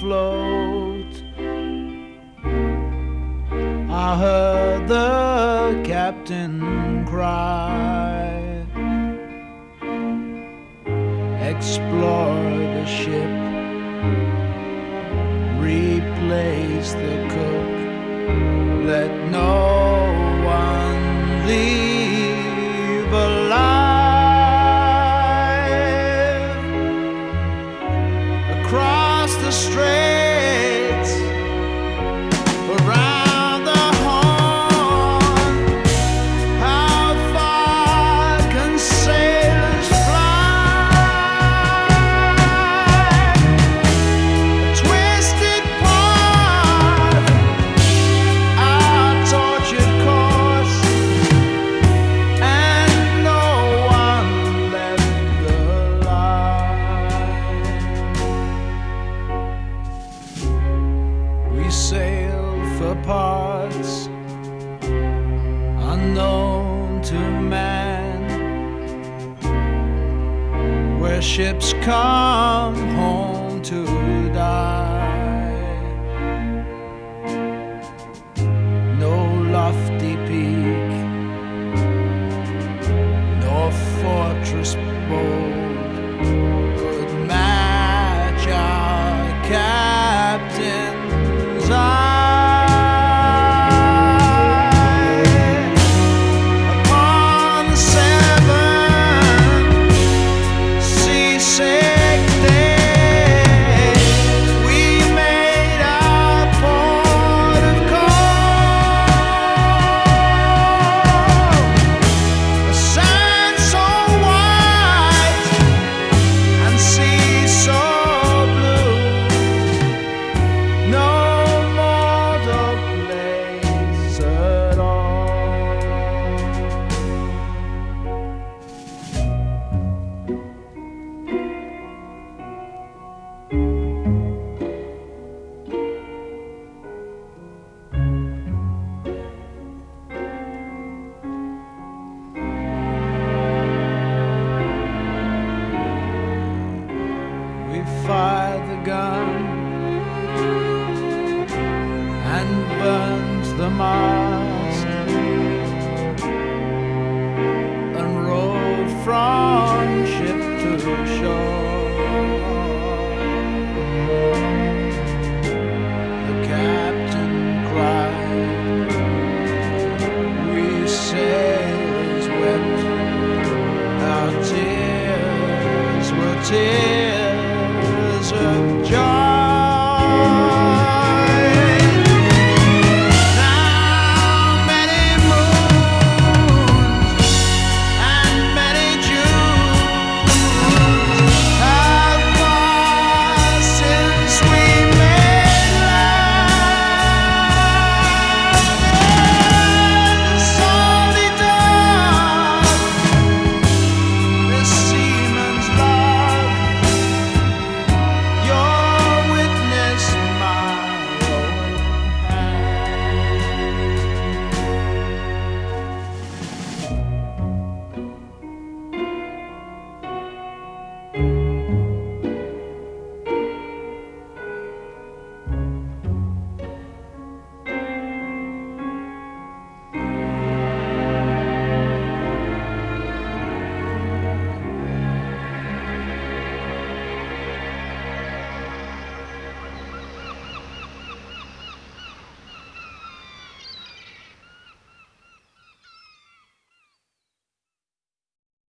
afloat. I heard the captain cry, explore the ship, replace the cook, let no one leave alive. Across the straits, around the horn, how far can sailors fly? A twisted path, our tortured course, and no one left alive. We sail for parts unknown to man, where ships come home to die. No lofty peak, nor fortress bold could match our captain's eye. Upon the seven seasick days, we made our port of call. A sand so white and sea so blue, no mortal place at all. We fired the gun and burned the mast.